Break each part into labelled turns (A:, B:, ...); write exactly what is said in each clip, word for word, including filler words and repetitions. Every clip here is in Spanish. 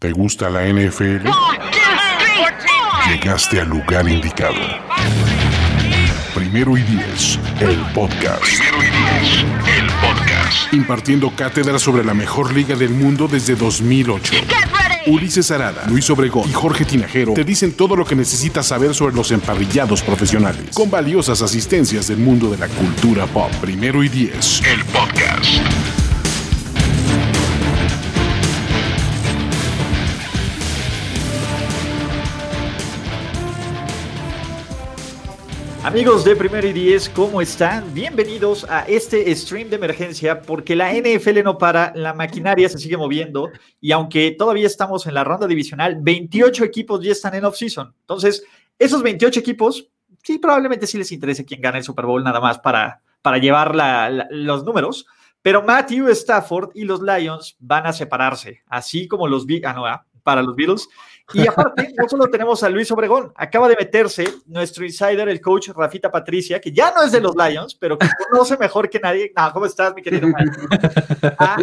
A: ¿Te gusta la N F L? Llegaste al lugar indicado. Primero y Diez, el podcast. Primero y Diez, el podcast. Impartiendo cátedra sobre la mejor liga del mundo desde dos mil ocho. Ulises Arada, Luis Obregón y Jorge Tinajero te dicen todo lo que necesitas saber sobre los emparrillados profesionales, con valiosas asistencias del mundo de la cultura pop. Primero y Diez, el podcast.
B: Amigos de Primero y Diez, ¿cómo están? Bienvenidos a este stream de emergencia porque la N F L no para, la maquinaria se sigue moviendo y aunque todavía estamos en la ronda divisional, veintiocho equipos ya están en off-season. Entonces, esos veintiocho equipos, sí, probablemente sí les interese quién gana el Super Bowl nada más para, para llevar la, la, los números, pero Matthew Stafford y los Lions van a separarse, así como los... Ah, no, ah, para los Beatles. Y aparte, no solo tenemos a Luis Obregón, acaba de meterse nuestro insider, el coach Rafita Patricia, que ya no es de los Lions, pero que conoce mejor que nadie. No, ¿cómo estás, mi querido maestro? Ah,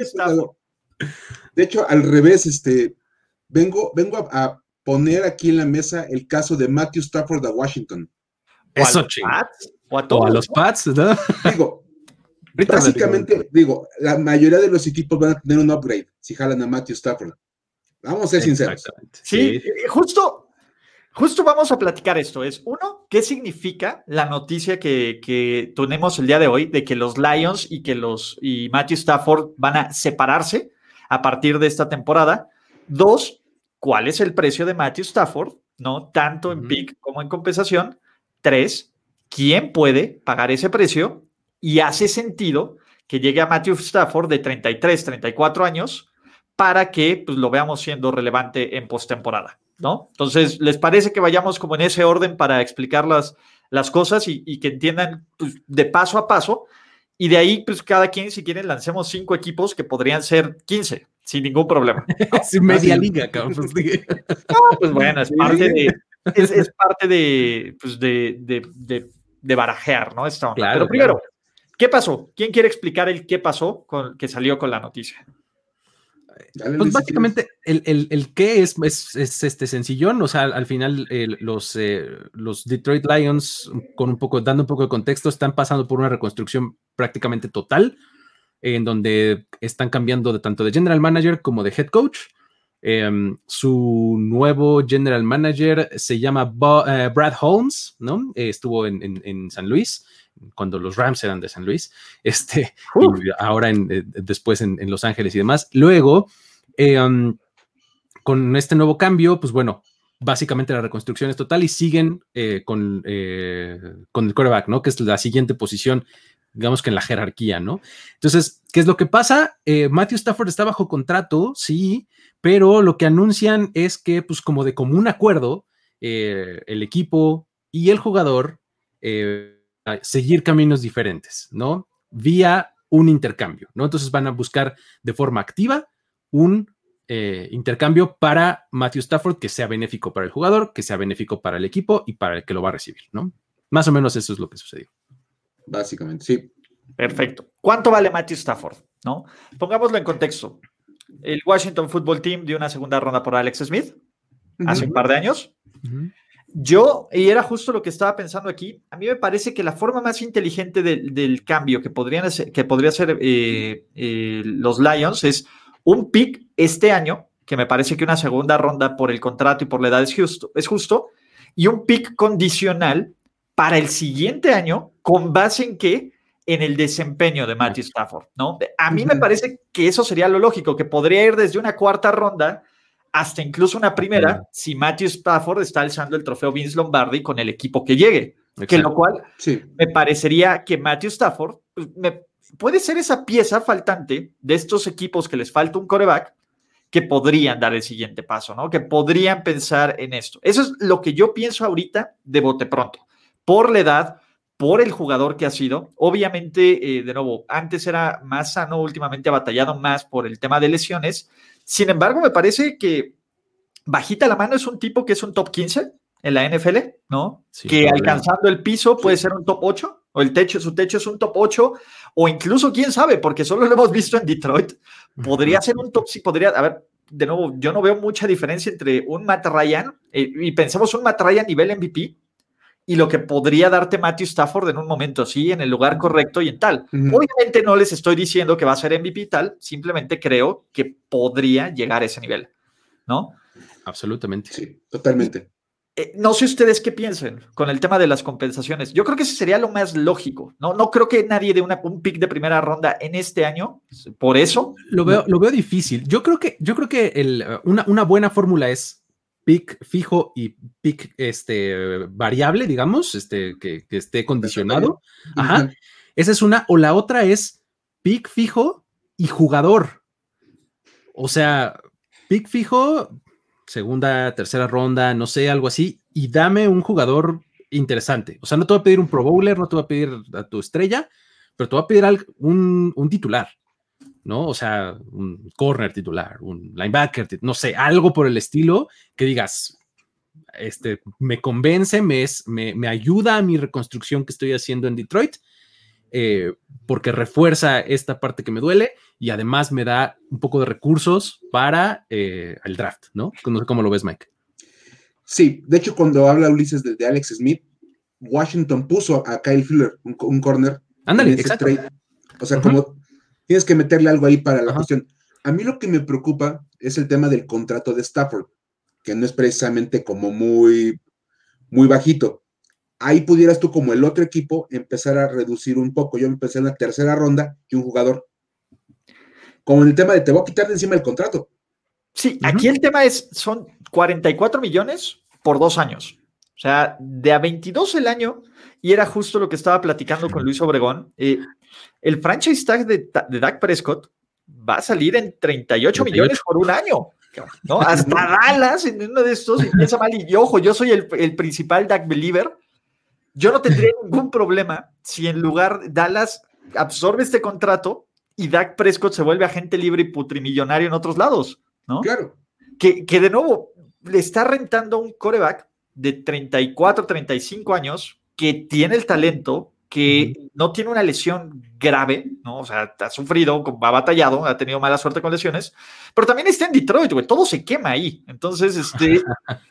C: de hecho, al revés, este, vengo, vengo a, a poner aquí en la mesa el caso de Matthew Stafford a Washington.
B: Eso, ching.
D: O a, todos, o a los Pats, ¿no?
C: Digo, básicamente, digo, la mayoría de los equipos van a tener un upgrade si jalan a Matthew Stafford. Vamos a ser sinceros.
B: Sí, sí, justo, justo vamos a platicar esto. Es uno, ¿qué significa la noticia que, que tenemos el día de hoy de que los Lions y que los y Matthew Stafford van a separarse a partir de esta temporada? Dos, ¿cuál es el precio de Matthew Stafford? ¿No? Tanto en uh-huh. pick como en compensación. Tres, ¿quién puede pagar ese precio? Y hace sentido que llegue a Matthew Stafford de treinta y tres, treinta y cuatro años para que pues, lo veamos siendo relevante en postemporada, ¿no? Entonces, ¿les parece que vayamos como en ese orden para explicar las, las cosas y, y que entiendan pues, de paso a paso? Y de ahí, pues cada quien, si quieren, lancemos cinco equipos que podrían ser quince, sin ningún problema, ¿no?
D: Es media Así. liga, cabrón.
B: No, pues bueno, es parte de, es, es parte de, pues, de, de, de, de barajear, ¿no? Esta onda. Claro, Pero primero, claro. ¿Qué pasó? ¿Quién quiere explicar el qué pasó con, que salió con la noticia?
D: Pues básicamente el, el, el qué es, es, es este sencillón, o sea, al, al final eh, los, eh, los Detroit Lions, con un poco, dando un poco de contexto, están pasando por una reconstrucción prácticamente total, eh, en donde están cambiando de tanto de general manager como de head coach. Eh, su nuevo general manager se llama Bo, uh, Brad Holmes, ¿no? Eh, estuvo en, en, en San Luis cuando los Rams eran de San Luis, este, uh. y ahora en, eh, después en, en Los Ángeles y demás. Luego, eh, um, con este nuevo cambio, pues bueno, básicamente la reconstrucción es total y siguen eh, con, eh, con el quarterback, ¿no? Que es la siguiente posición, digamos que en la jerarquía, ¿no? Entonces, ¿qué es lo que pasa? Eh, Matthew Stafford está bajo contrato, sí, pero lo que anuncian es que, pues como de común acuerdo, eh, el equipo y el jugador eh, seguir caminos diferentes, ¿no? Vía un intercambio, ¿no? Entonces van a buscar de forma activa un eh, intercambio para Matthew Stafford que sea benéfico para el jugador, que sea benéfico para el equipo y para el que lo va a recibir, ¿no? Más o menos eso es lo que sucedió.
C: Básicamente, sí.
B: Perfecto. ¿Cuánto vale Matthew Stafford? ¿No? Pongámoslo en contexto. El Washington Football Team dio una segunda ronda por Alex Smith uh-huh. hace un par de años. Uh-huh. Yo, y era justo lo que estaba pensando aquí, a mí me parece que la forma más inteligente de, del cambio que podrían hacer, que podría hacer eh, eh, los Lions es un pick este año, que me parece que una segunda ronda por el contrato y por la edad es justo, es justo, y un pick condicional para el siguiente año, con base en qué, en el desempeño de Matthew Stafford, ¿no? A mí me parece que eso sería lo lógico, que podría ir desde una cuarta ronda hasta incluso una primera, uh-huh. si Matthew Stafford está alzando el trofeo Vince Lombardi con el equipo que llegue. Exacto. Que lo cual sí. me parecería que Matthew Stafford pues, me, puede ser esa pieza faltante de estos equipos que les falta un quarterback que podrían dar el siguiente paso, ¿no? Que podrían pensar en esto. Eso es lo que yo pienso ahorita de bote pronto. Por la edad, por el jugador que ha sido. Obviamente, eh, de nuevo, antes era más sano, últimamente ha batallado más por el tema de lesiones. Sin embargo, me parece que bajita la mano es un tipo que es un top quince en la N F L, ¿no? Sí, que alcanzando el piso puede sí. ser un top ocho, o el techo, su techo es un top ocho, o incluso, quién sabe, porque solo lo hemos visto en Detroit, podría ser un top, sí, podría, a ver, de nuevo, yo no veo mucha diferencia entre un Matt Ryan, eh, y pensemos un Matt Ryan nivel M V P, y lo que podría darte Matthew Stafford en un momento así, en el lugar correcto y en tal. Uh-huh. Obviamente no les estoy diciendo que va a ser M V P y tal, simplemente creo que podría llegar a ese nivel, ¿no?
D: Absolutamente.
C: Sí, totalmente.
B: Eh, no sé ustedes qué piensen con el tema de las compensaciones. Yo creo que ese sería lo más lógico. No, no creo que nadie dé una, un pick de primera ronda en este año, por eso.
D: Lo veo, lo veo difícil. Yo creo que, yo creo que el, una, una buena fórmula es pick fijo y pick este, variable, digamos, este, que, que esté condicionado. Ajá. Uh-huh. Esa es una. O la otra es pick fijo y jugador. O sea, pick fijo, segunda, tercera ronda, no sé, algo así, y dame un jugador interesante. O sea, no te voy a pedir un Pro Bowler, no te voy a pedir a tu estrella, pero te voy a pedir un, un titular, ¿no? O sea, un corner titular, un linebacker, no sé, algo por el estilo que digas, este, me convence, me, es, me, me ayuda a mi reconstrucción que estoy haciendo en Detroit, eh, porque refuerza esta parte que me duele y además me da un poco de recursos para eh, el draft, ¿no? No sé cómo lo ves, Mike.
C: Sí, de hecho, cuando habla Ulises de, de Alex Smith, Washington puso a Kyle Fuller, un, un corner.
D: Ándale, exacto.
C: Trade. O sea, uh-huh. como tienes que meterle algo ahí para la uh-huh. cuestión. A mí lo que me preocupa es el tema del contrato de Stafford, que no es precisamente como muy, muy bajito. Ahí pudieras tú, como el otro equipo, empezar a reducir un poco. Yo empecé en la tercera ronda y un jugador. Como en el tema de te voy a quitar de encima el contrato.
B: Sí, uh-huh. aquí el tema es, son cuarenta y cuatro millones por dos años. O sea, de a veintidós el año, y era justo lo que estaba platicando con Luis Obregón. Eh, el franchise tag de, de Dak Prescott va a salir en treinta y ocho millones por un año, ¿no? Hasta Dallas en uno de estos y piensa mal. Y ojo, yo soy el, el principal Dak believer. Yo no tendría ningún problema si en lugar Dallas absorbe este contrato y Dak Prescott se vuelve agente libre y putrimillonario en otros lados, ¿no?
C: Claro.
B: Que, que de nuevo le está rentando un quarterback de treinta y cuatro, treinta y cinco años que tiene el talento, que uh-huh. no tiene una lesión grave, ¿no? O sea, ha sufrido, ha batallado, ha tenido mala suerte con lesiones, pero también está en Detroit, güey, todo se quema ahí. Entonces, este,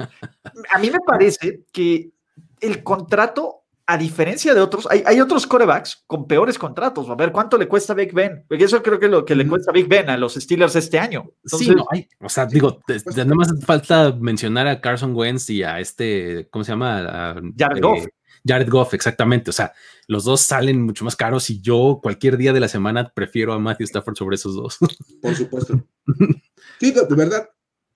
B: a mí me parece que el contrato, a diferencia de otros, hay, hay otros quarterbacks con peores contratos. A ver, ¿cuánto le cuesta a Big Ben? Porque eso creo que es lo que le cuesta a Big Ben a los Steelers este año.
D: Entonces, sí, no hay, o sea, digo, nada más falta mencionar a Carson Wentz y a este, ¿cómo se llama? A,
B: Jared
D: eh,
B: Goff.
D: Jared Goff, exactamente. O sea, los dos salen mucho más caros y yo cualquier día de la semana prefiero a Matthew Stafford sobre esos dos.
C: Por supuesto. Sí, de verdad.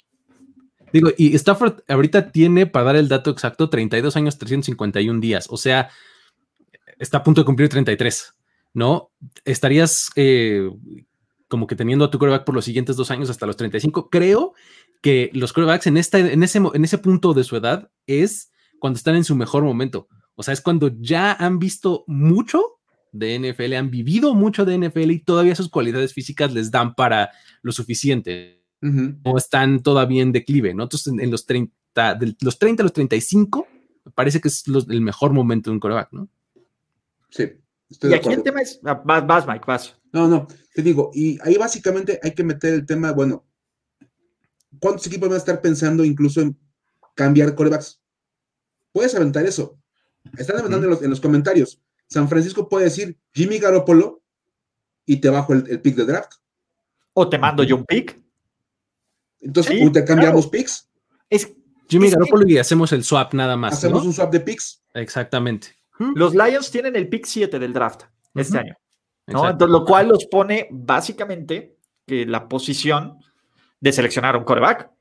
D: Digo, y Stafford ahorita tiene, para dar el dato exacto, treinta y dos años, trescientos cincuenta y un días. O sea, está a punto de cumplir treinta y tres, ¿no? Estarías eh, como que teniendo a tu quarterback por los siguientes dos años hasta los treinta y cinco. Creo que los quarterbacks en, esta, en, ese, en ese punto de su edad es cuando están en su mejor momento. O sea, es cuando ya han visto mucho de N F L, han vivido mucho de N F L y todavía sus cualidades físicas les dan para lo suficiente. Uh-huh. O están todavía en declive, ¿no? Entonces, en, en los treinta, de los treinta a los treinta y cinco, me parece que es los, el mejor momento de un quarterback, ¿no?
C: Sí.
B: Estoy y aquí acuerdo. El tema es, vas, vas, Mike, vas.
C: No, no, te digo, y ahí básicamente hay que meter el tema, bueno, ¿cuántos equipos van a estar pensando incluso en cambiar quarterbacks? Puedes aventar eso. Están aventando uh-huh. en, los, en los comentarios. San Francisco puede decir Jimmy Garoppolo y te bajo el, el pick de draft.
B: O te mando uh-huh. yo un pick.
C: Entonces, sí, te cambiamos claro. picks.
D: Es, Jimmy es Garoppolo que... y hacemos el swap nada más.
C: Hacemos
D: ¿no?
C: un swap de picks.
D: Exactamente.
B: Los Lions tienen el pick siete del draft uh-huh. este año, ¿no? Entonces, lo cual los pone básicamente en la posición de seleccionar un quarterback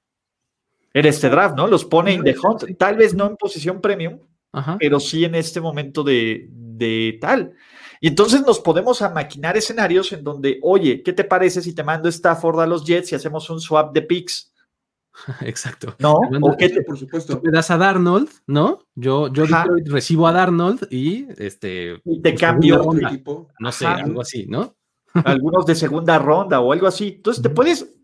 B: en este draft, ¿no? Los pone en the hunt, tal vez no en posición premium, uh-huh. pero sí en este momento de, de tal. Y entonces nos podemos a maquinar escenarios en donde, oye, ¿qué te parece si te mando Stafford a los Jets y hacemos un swap de picks?
D: Exacto.
B: ¿No?
C: ¿O qué te, por supuesto?
D: Tú me das a Darnold, ¿no? Yo, yo recibo a Darnold y este.
B: Y te cambio
C: otro equipo.
D: No sé, Ajá. algo así, ¿no?
B: Algunos de segunda ronda o algo así. Entonces te puedes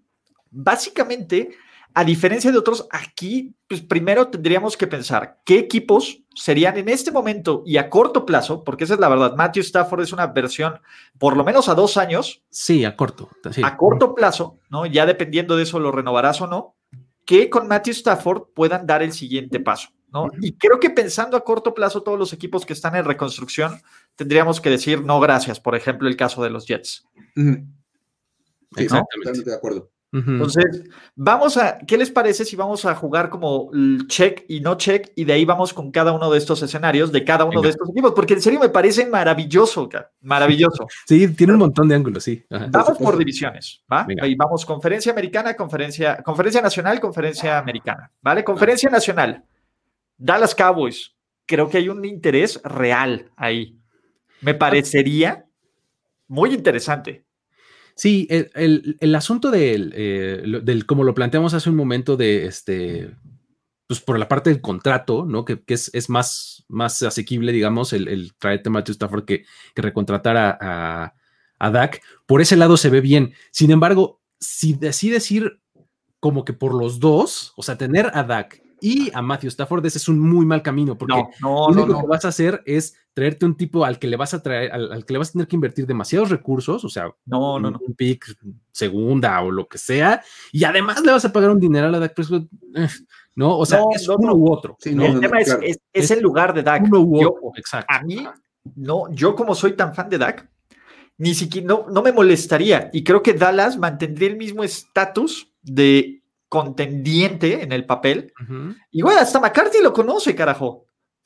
B: básicamente, a diferencia de otros, aquí, pues primero tendríamos que pensar qué equipos serían en este momento y a corto plazo, porque esa es la verdad, Matthew Stafford es una versión por lo menos a dos años.
D: Sí, a corto. Sí.
B: A corto plazo, ¿no? Ya dependiendo de eso lo renovarás o no, que con Matthew Stafford puedan dar el siguiente paso, ¿no? Uh-huh. Y creo que pensando a corto plazo, todos los equipos que están en reconstrucción, tendríamos que decir no gracias, por ejemplo, el caso de los Jets.
C: Uh-huh. Sí,
B: ¿no?
C: Totalmente de acuerdo.
B: Uh-huh. Entonces, vamos a, ¿qué les parece si vamos a jugar como check y no check y de ahí vamos con cada uno de estos escenarios de cada uno Venga. de estos equipos? Porque en serio me parece maravilloso, maravilloso.
D: Sí, tiene un montón de ángulos, sí.
B: Ajá. Vamos por divisiones, ¿va? Venga. Ahí vamos conferencia americana, conferencia, conferencia nacional, conferencia americana, ¿vale? Conferencia ah. nacional, Dallas Cowboys, creo que hay un interés real ahí. Me parecería muy interesante.
D: Sí, el, el, el asunto del, eh, del, como lo planteamos hace un momento, de este, pues por la parte del contrato, ¿no? Que, que es, es más, más asequible, digamos, el, el traerte a Matthew Stafford que, que recontratar a, a, a Dak. Por ese lado se ve bien. Sin embargo, si así decir como que por los dos, o sea, tener a Dak y a Matthew Stafford, ese es un muy mal camino, porque
B: no, no,
D: lo único
B: no, no.
D: que vas a hacer es traerte un tipo al que le vas a traer, al, al que le vas a tener que invertir demasiados recursos, o sea,
B: no,
D: un,
B: no, no.
D: un pick segunda o lo que sea, y además le vas a pagar un dineral a Dak Prescott, no, o sea, no, es no, uno no. u otro.
B: Sí,
D: ¿no?
B: El no, tema es, claro. es, es, es el lugar de Dak.
D: Uno u
B: yo,
D: otro, exacto.
B: A mí, no, yo como soy tan fan de Dak, ni siquiera, no, no me molestaría, y creo que Dallas mantendría el mismo estatus de contendiente en el papel. Uh-huh. Y bueno, hasta McCarthy lo conoce, carajo.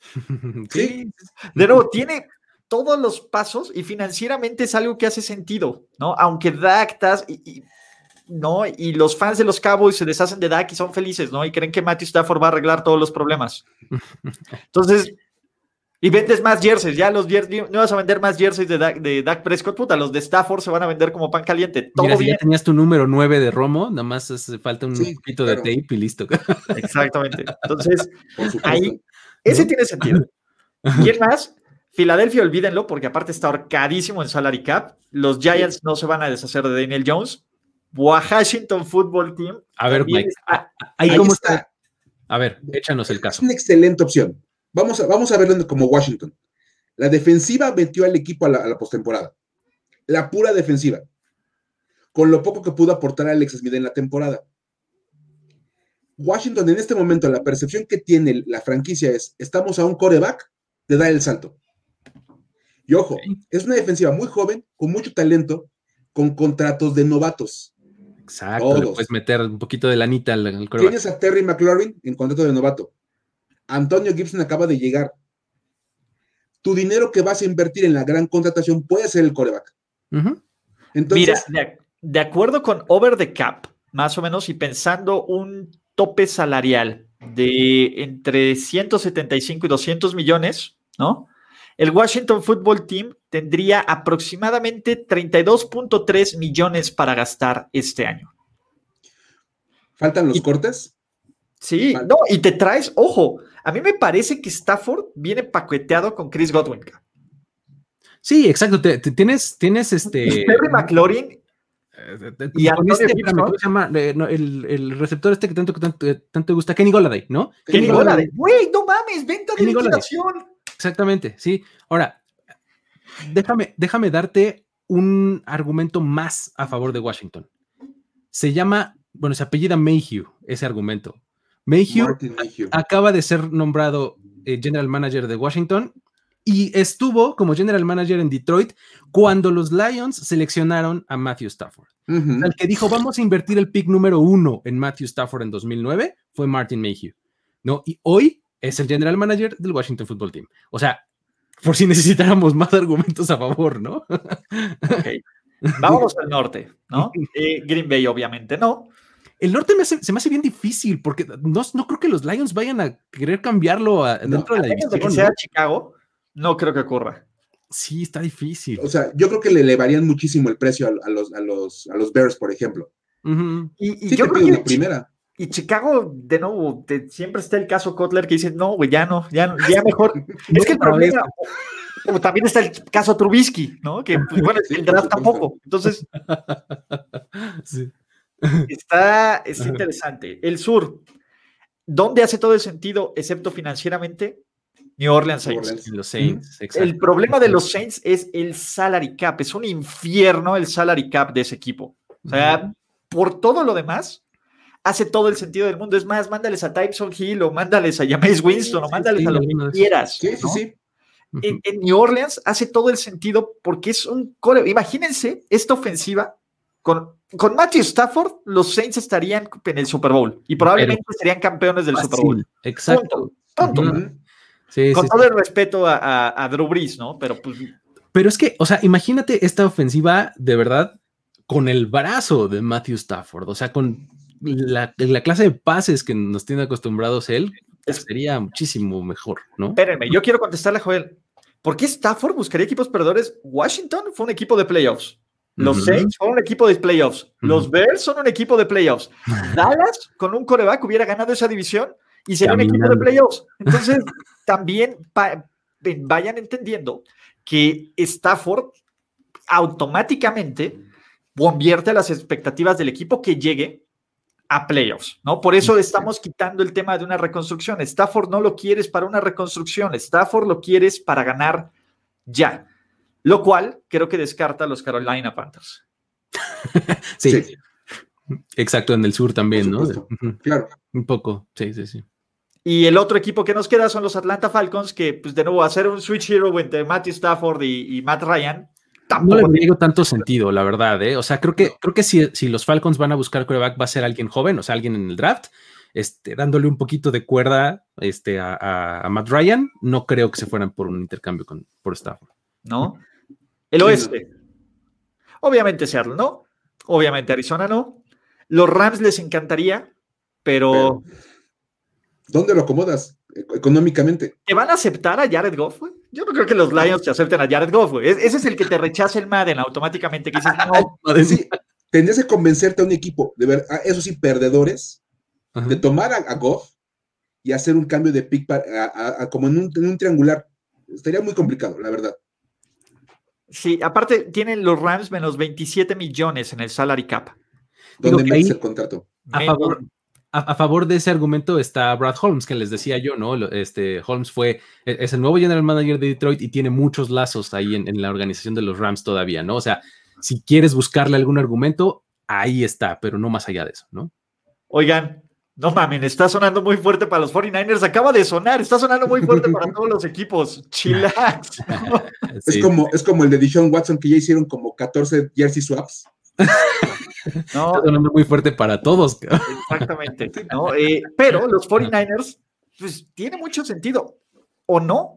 B: Sí. De nuevo, tiene todos los pasos y financieramente es algo que hace sentido, ¿no? Aunque Dak y, y, ¿no? Y los fans de los Cowboys se deshacen de Dak y son felices, ¿no? Y creen que Matthew Stafford va a arreglar todos los problemas. Entonces, y vendes más jerseys, ya los jerseys, no vas a vender más jerseys de Dak, de Dak Prescott, puta, los de Stafford se van a vender como pan caliente. Todo
D: Mira,
B: bien.
D: Si ya tenías tu número nueve de Romo, nada más hace falta un sí, poquito claro. de tape y listo.
B: Exactamente. Entonces, ahí, ese ¿no? tiene sentido. ¿Quién más? Filadelfia, olvídenlo, porque aparte está ahorcadísimo en salary cap. Los Giants sí. no se van a deshacer de Daniel Jones. Washington Football Team.
D: A ver, Mike,
B: está,
D: ahí, ahí cómo está. está. A ver, échanos el caso.
C: Es una excelente opción. Vamos a, vamos a verlo como Washington. La defensiva metió al equipo a la, a la postemporada. La pura defensiva. Con lo poco que pudo aportar Alex Smith en la temporada. Washington en este momento, la percepción que tiene la franquicia es, estamos a un quarterback de dar el salto. Y ojo, okay. es una defensiva muy joven, con mucho talento, con contratos de novatos.
D: Exacto, Todos. Le puedes meter un poquito de lanita al, al quarterback.
C: Tienes a Terry McLaurin en contrato de novato. Antonio Gibson acaba de llegar. Tu dinero que vas a invertir en la gran contratación puede ser el quarterback.
B: Uh-huh. Entonces, mira, de, de acuerdo con Over the Cap, más o menos, y pensando un tope salarial de entre ciento setenta y cinco y doscientos millones, ¿no? El Washington Football Team tendría aproximadamente treinta y dos punto tres millones para gastar este año.
C: ¿Faltan los
B: y,
C: cortes?
B: Sí, Falta. no, y te traes, ojo, a mí me parece que Stafford viene paqueteado con Chris Godwin.
D: Sí, exacto, te, te, tienes, tienes este...
B: Terry McLaurin
D: y con este, espérame, ¿cómo se llama? Eh, no, el, el receptor este que tanto, tanto, tanto te gusta, Kenny Golladay, ¿no?
B: Kenny, Kenny Golladay, güey, no mames, venta de liquidación.
D: Exactamente, sí. Ahora, déjame, déjame darte un argumento más a favor de Washington. Se llama, bueno, se apellida Mayhew, ese argumento. Mayhew, Mayhew. A, acaba de ser nombrado eh, General Manager de Washington y estuvo como General Manager en Detroit cuando los Lions seleccionaron a Matthew Stafford. Uh-huh. El que dijo, vamos a invertir el pick número uno en Matthew Stafford en dos mil nueve fue Martin Mayhew, ¿no? Y hoy es el General Manager del Washington Football Team. O sea, por si necesitáramos más argumentos a favor, ¿no?
B: Ok. Vámonos al norte, ¿no? Eh, Green Bay, obviamente, no.
D: El norte me hace, se me hace bien difícil porque no, no creo que los Lions vayan a querer cambiarlo a,
B: no,
D: dentro de la división.
B: De que sea ¿no? Chicago, no creo que ocurra.
D: Sí, está difícil.
C: O sea, yo creo que le elevarían muchísimo el precio a, a, los, a, los, a los Bears, por ejemplo.
B: Uh-huh. Y, y
C: sí,
B: yo
C: te
B: creo
C: pido
B: que
C: una primera.
B: Y Chicago, de nuevo, te, siempre está el caso Kotler que dice, no, güey, ya no, ya, ya mejor. no, es que el problema, como también está el caso Trubisky, ¿no? Que, pues, bueno, sí, el draft tampoco. Entonces,
D: sí.
B: Está, está interesante. El sur, ¿dónde hace todo el sentido, excepto financieramente? New Orleans Saints. Orleans.
D: Los Saints,
B: exacto. El problema de los Saints es el salary cap. Es un infierno el salary cap de ese equipo. O sea, uh-huh. por todo lo demás, hace todo el sentido del mundo. Es más, mándales a Tyson Hill o mándales a Jameis Winston sí, o mándales sí, a lo que no quieras.
C: Sí, sí,
B: ¿no?
C: sí.
B: Uh-huh. En, en New Orleans hace todo el sentido porque es un core. Imagínense esta ofensiva con, con Matthew Stafford, los Saints estarían en el Super Bowl y probablemente Pero, serían campeones del fácil, Super Bowl.
D: Exacto.
B: Punto. Punto.
C: Uh-huh.
B: Sí, con sí, todo sí. el respeto a, a, a Drew Brees, ¿no? Pero pues.
D: Pero es que, o sea, imagínate esta ofensiva de verdad con el brazo de Matthew Stafford, o sea, con la, la clase de pases que nos tiene acostumbrados él, sería muchísimo mejor, ¿no?
B: Espérenme, yo quiero contestarle a Joel. ¿Por qué Stafford buscaría equipos perdedores? Washington fue un equipo de playoffs. Los uh-huh. Saints fueron un equipo de playoffs. Uh-huh. Los Bears son un equipo de playoffs. Dallas, con un quarterback, hubiera ganado esa división y sería Caminando. un equipo de playoffs. Entonces, también pa- vayan entendiendo que Stafford automáticamente convierte las expectativas del equipo que llegue a playoffs, ¿no? Por eso estamos quitando el tema de una reconstrucción. Stafford no lo quieres para una reconstrucción. Stafford lo quieres para ganar ya. Lo cual creo que descarta a los Carolina Panthers.
D: sí. sí. Exacto, en el sur también, ¿no?
C: Claro.
D: Un poco, sí, sí, sí.
B: Y el otro equipo que nos queda son los Atlanta Falcons, que, pues, de nuevo, hacer un switch hero entre Matthew Stafford y, y Matt Ryan.
D: No le digo tanto sentido, la verdad, ¿eh? O sea, creo que, creo que si, si los Falcons van a buscar quarterback, va a ser alguien joven, o sea, alguien en el draft, este, dándole un poquito de cuerda este, a, a, a Matt Ryan. No creo que se fueran por un intercambio con, por Stafford.
B: ¿No? El oeste. Obviamente Seattle, ¿no? Obviamente Arizona, ¿no? Los Rams les encantaría, pero... pero
C: ¿dónde lo acomodas económicamente?
B: ¿Te van a aceptar a Jared Goff, güey? Yo no creo que los Lions te acepten a Jared Goff, güey. Ese es el que te rechaza el Madden automáticamente, que dices, no.
C: Sí, tendrías que convencerte a un equipo, de ver, eso sí, perdedores, uh-huh. de tomar a, a Goff y hacer un cambio de pick para, a, a, a, como en un, en un triangular. Estaría muy complicado, la verdad.
B: Sí, aparte tienen los Rams menos veintisiete millones en el salary cap.
C: ¿Dónde metes el contrato?
D: A favor, a, a favor de ese argumento está Brad Holmes, que les decía yo, ¿no? Este, Holmes fue, es el nuevo general manager de Detroit y tiene muchos lazos ahí en, en la organización de los Rams todavía, ¿no? O sea, si quieres buscarle algún argumento, ahí está, pero no más allá de eso, ¿no?
B: Oigan, no mamen, está sonando muy fuerte para los cuarenta y nueve ers, acaba de sonar, está sonando muy fuerte para todos los equipos. Chillax. ¿No?
C: Sí. Es, como, es como el de Deshaun Watson, que ya hicieron como catorce jersey swaps.
D: No, está sonando muy fuerte para todos.
B: Exactamente. ¿No? Eh, pero los cuarenta y nueve ers, pues tiene mucho sentido, ¿o no?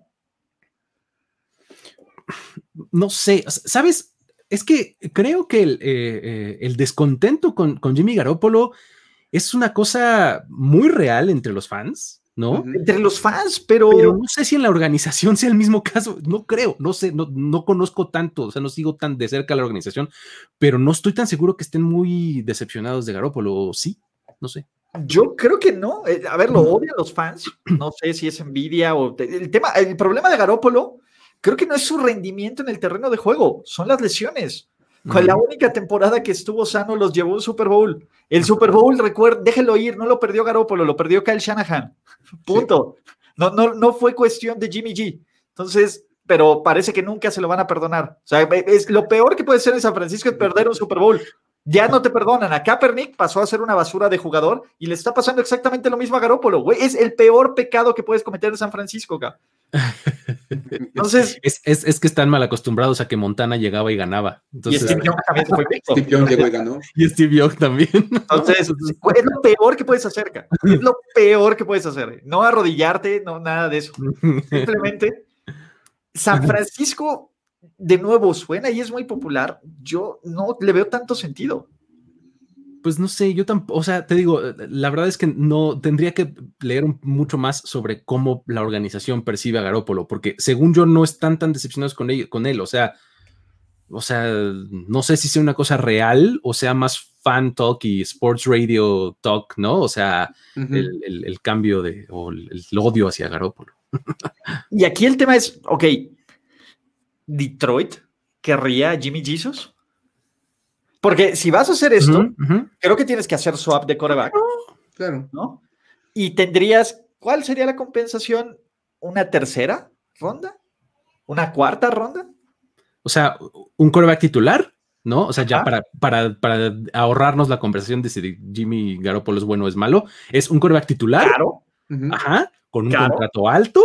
D: No sé, ¿sabes? Es que creo que el, eh, eh, el descontento con, con Jimmy Garoppolo es una cosa muy real entre los fans, ¿no?
B: Entre los fans, pero...
D: Pero no sé si en la organización sea el mismo caso, no creo, no sé, no, no conozco tanto, o sea, no sigo tan de cerca la organización, pero no estoy tan seguro que estén muy decepcionados de Garoppolo, ¿sí? No sé.
B: Yo creo que no, a ver, lo odian los fans, no sé si es envidia o... El tema, el problema de Garoppolo, creo que no es su rendimiento en el terreno de juego, son las lesiones. Con la única temporada que estuvo sano los llevó a un Super Bowl. El Super Bowl, recuerden, déjenlo ir, no lo perdió Garoppolo, lo perdió Kyle Shanahan. Punto. Sí. No, no, no fue cuestión de Jimmy G. Entonces, pero parece que nunca se lo van a perdonar. O sea, es, lo peor que puede ser en San Francisco es perder un Super Bowl. Ya no te perdonan. A Kaepernick pasó a ser una basura de jugador y le está pasando exactamente lo mismo a Garoppolo. Güey, es el peor pecado que puedes cometer en San Francisco, cabrón. Entonces,
D: es, es, es que están mal acostumbrados a que Montana llegaba y ganaba. Entonces,
B: y Steve Young también se fue invicto.
C: Steve Young llegó y ganó.
D: Y Steve Young también.
B: Entonces, es lo peor que puedes hacer, cara. Es lo peor que puedes hacer. No arrodillarte, no nada de eso. Simplemente, San Francisco, de nuevo, suena y es muy popular. Yo no le veo tanto sentido.
D: Pues no sé, yo tampoco, o sea, te digo, la verdad es que no, tendría que leer mucho más sobre cómo la organización percibe a Garoppolo, porque según yo no están tan decepcionados con él, con él, o sea, o sea, no sé si sea una cosa real o sea más fan talk y sports radio talk, ¿no? O sea, uh-huh. el, el, el cambio de, o el, el odio hacia Garoppolo.
B: Y aquí el tema es, ok, ¿Detroit querría a Jimmy Jesus? Porque si vas a hacer esto,
D: uh-huh, uh-huh.
B: creo que tienes que hacer swap de quarterback.
C: Claro.
B: ¿No? Y tendrías, ¿cuál sería la compensación? ¿Una tercera ronda? ¿Una cuarta ronda?
D: O sea, un quarterback titular, ¿no? O sea, ya
B: Ajá.
D: para, para, para ahorrarnos la conversación de si Jimmy Garoppolo es bueno o es malo, es un quarterback titular,
B: Claro.
C: Uh-huh.
D: ajá, con un
B: Claro.
D: contrato alto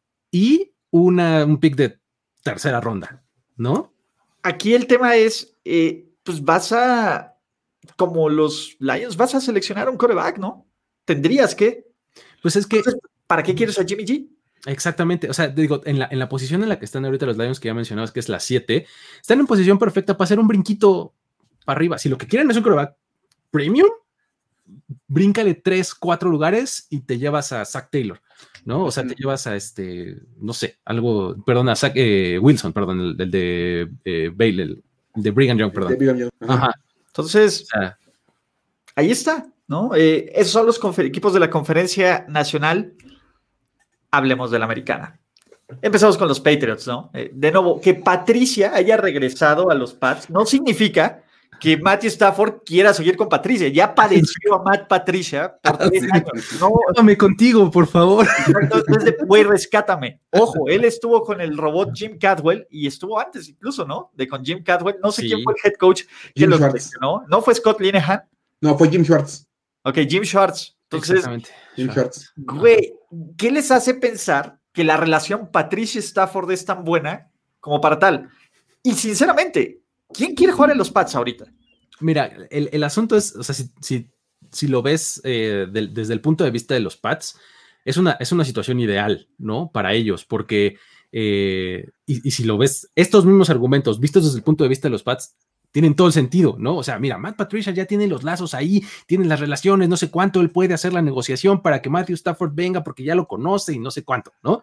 D: y una, un pick de tercera ronda, ¿no?
B: Aquí el tema es, eh, pues vas a, como los Lions, vas a seleccionar un quarterback, ¿no? Tendrías que.
D: Pues es que...
B: Entonces, ¿para qué quieres a Jimmy G?
D: Exactamente, o sea, digo, en la, en la posición en la que están ahorita los Lions, que ya mencionabas que es la siete, están en posición perfecta para hacer un brinquito para arriba. Si lo que quieren es un quarterback premium, bríncale tres, cuatro lugares y te llevas a Zach Taylor, ¿no? O sea, te llevas a este, no sé, algo, perdón, a Zach eh, Wilson, perdón, el, el de eh, Baylor, el de Brigham Young, perdón.
C: Brigham Young. Ajá.
B: Ajá. Entonces,
D: o sea,
B: ahí está, ¿no? Eh, esos son los confer- equipos de la conferencia nacional. Hablemos de la americana. Empezamos con los Patriots, ¿no? Eh, de nuevo, que Patricia haya regresado a los Pats no significa que Matthew Stafford quiera seguir con Patricia. Ya padeció a Matt Patricia por tres
C: Sí.
B: años. No,
D: Llévame contigo, por favor.
B: entonces, de, güey, rescátame. Ojo, él estuvo con el robot Jim Cadwell y estuvo antes incluso, ¿no? De con Jim Cadwell. No sé
D: Sí.
B: quién fue el head coach que
C: Jim
B: lo
C: Schwartz.
B: seleccionó. ¿No fue Scott Linehan?
C: No, fue Jim Schwartz.
B: Ok, Jim Schwartz. Entonces,
D: Exactamente.
C: Jim Schwartz.
B: güey, ¿qué les hace pensar que la relación Patricia-Stafford es tan buena como para tal? Y sinceramente, ¿quién quiere jugar en los Pats ahorita?
D: Mira, el, el asunto es, o sea, si, si, si lo ves eh, de, desde el punto de vista de los Pats, es una, es una situación ideal, ¿no? Para ellos, porque, eh, y, y si lo ves, estos mismos argumentos vistos desde el punto de vista de los Pats, tienen todo el sentido, ¿no? O sea, mira, Matt Patricia ya tiene los lazos ahí, tiene las relaciones, no sé cuánto, él puede hacer la negociación para que Matthew Stafford venga porque ya lo conoce y no sé cuánto, ¿no?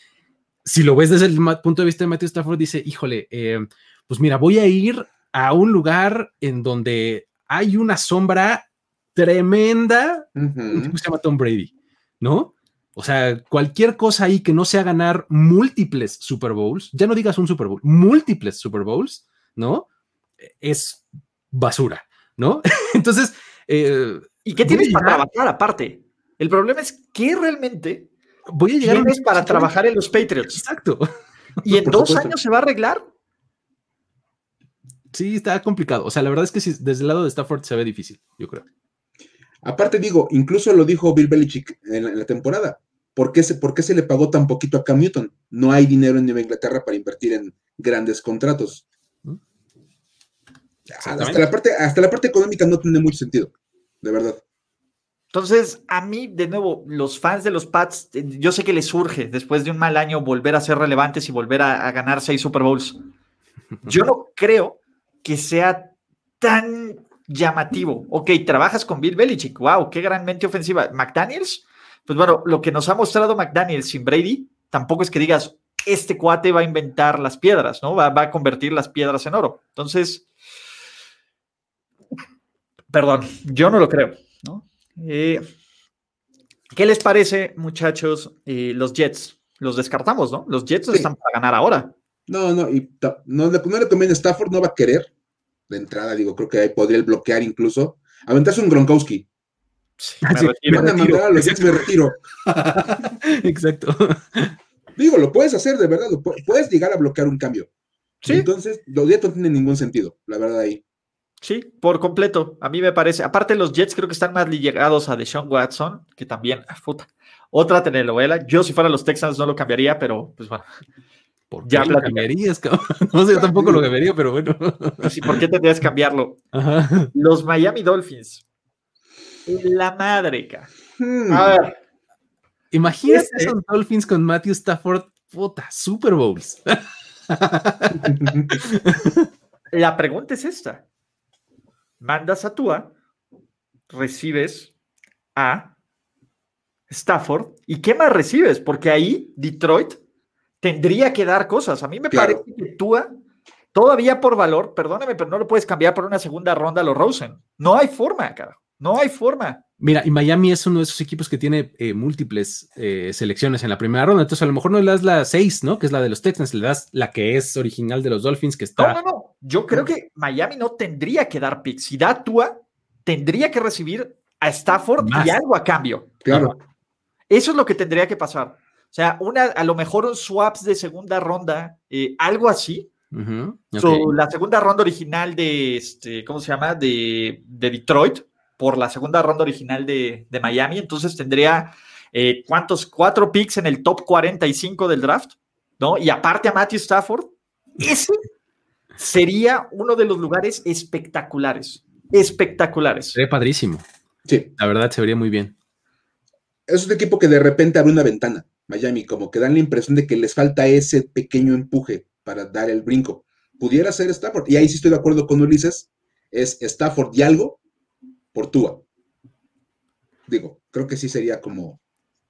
D: Si lo ves desde el punto de vista de Matthew Stafford, dice, híjole, eh, pues mira, voy a ir a un lugar en donde hay una sombra tremenda,
C: Uh-huh.
D: un tipo que se llama Tom Brady, ¿no? O sea, cualquier cosa ahí que no sea ganar múltiples Super Bowls, ya no digas un Super Bowl, múltiples Super Bowls, ¿no? Es basura, ¿no? Entonces, eh,
B: ¿y qué tienes para trabajar aparte? El problema es que realmente
D: voy a llegar
B: tienes para trabajar en los Patriots.
D: Exacto.
B: ¿Y en
C: Por
B: dos
C: supuesto.
B: años se va a arreglar?
D: Sí, está complicado. O sea, la verdad es que sí, desde el lado de Stafford se ve difícil, yo creo.
C: Aparte digo, incluso lo dijo Bill Belichick en la, en la temporada. ¿Por qué, se, ¿Por qué se le pagó tan poquito a Cam Newton? No hay dinero en Nueva Inglaterra para invertir en grandes contratos. Hasta la, parte, hasta la parte económica no tiene mucho sentido, de verdad.
B: Entonces, a mí, de nuevo, los fans de los Pats, yo sé que les surge después de un mal año volver a ser relevantes y volver a, a ganar seis Super Bowls. Yo no creo que sea tan llamativo. Ok, trabajas con Bill Belichick, wow, qué gran mente ofensiva. McDaniels, pues bueno, lo que nos ha mostrado McDaniels sin Brady, tampoco es que digas, este cuate va a inventar las piedras, ¿no? Va, va a convertir las piedras en oro. Entonces, perdón, yo no lo creo, ¿no? Eh, ¿Qué les parece, muchachos, eh, los Jets? Los descartamos, ¿no? Los Jets
C: Sí.
B: están para ganar ahora.
C: No, no, y ta- no, le- no le conviene. Stafford, no va a querer de entrada, digo, creo que ahí podría bloquear incluso. Aventarse un Gronkowski.
B: Sí,
D: Ah,
B: me
D: sí,
B: retiro.
C: Van a
D: retiro.
C: mandar a los Jets, me retiro.
D: Exacto.
C: Digo, lo puedes hacer, de verdad, lo pu- puedes llegar a bloquear un cambio.
B: Sí.
C: Entonces, los Jets no tienen ningún sentido, la verdad, ahí.
B: Sí, por completo. A mí me parece. Aparte, los Jets creo que están más ligados a Deshaun Watson, que también, ah, puta, otra telenovela. Yo, si fuera los Texans, no lo cambiaría, pero pues bueno.
D: ¿Por
B: Ya
D: qué lo
B: platicamos.
D: cambiarías, cabrón? No sé, yo tampoco lo cambiaría, pero bueno.
B: Sí, ¿por qué tendrías que cambiarlo?
D: Ajá.
B: Los Miami Dolphins. La madre, ca.
C: Hmm.
B: A ver,
D: Imagínate
B: Este-
D: esos Dolphins con Matthew Stafford, puta, Super Bowls.
B: la pregunta es esta. Mandas a Tua, recibes a Stafford, ¿y qué más recibes? Porque ahí Detroit tendría que dar cosas. A mí me
C: Claro.
B: parece que Tua, todavía por valor, perdóname, pero no lo puedes cambiar por una segunda ronda a los Rosen. No hay forma, carajo. No hay forma.
D: Mira, y Miami es uno de esos equipos que tiene eh, múltiples eh, selecciones en la primera ronda, entonces a lo mejor no le das la seis, ¿no? Que es la de los Texans, le das la que es original de los Dolphins, que está...
B: No, no, no, yo creo que Miami no tendría que dar picks. Si da Tua, tendría que recibir a Stafford más. Y algo a cambio.
C: Claro.
B: Eso es lo que tendría que pasar. O sea, una, a lo mejor un swaps de segunda ronda, eh, algo así.
D: Uh-huh. Okay.
B: So, la segunda ronda original de, este, ¿cómo se llama? De, de Detroit, por la segunda ronda original de, de Miami. Entonces tendría, eh, ¿cuántos? Cuatro picks en el top cuarenta y cinco del draft, ¿no? Y aparte a Matthew Stafford. Ese sería uno de los lugares espectaculares. Espectaculares.
D: Sería padrísimo.
C: Sí.
D: La verdad, se vería muy bien.
C: Es un equipo que de repente abre una ventana, Miami, como que dan la impresión de que les falta ese pequeño empuje para dar el brinco. Pudiera ser Stafford, y ahí sí estoy de acuerdo con Ulises, es Stafford y algo por Tua. Digo, creo que sí sería como...